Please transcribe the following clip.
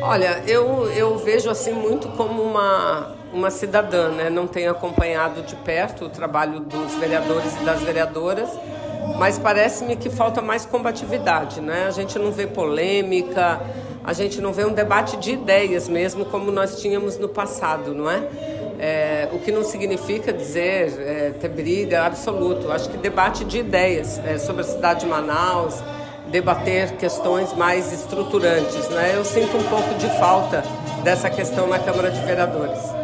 Olha, eu vejo assim muito como uma cidadã, né? Não tenho acompanhado de perto o trabalho dos vereadores e das vereadoras, mas parece-me que falta mais combatividade, né? A gente não vê polêmica, a gente não vê um debate de ideias mesmo como nós tínhamos no passado, não é? O que não significa dizer ter briga absoluto. Acho que debate de ideias sobre a cidade de Manaus, debater questões mais estruturantes, né? Eu sinto um pouco de falta dessa questão na Câmara de Vereadores.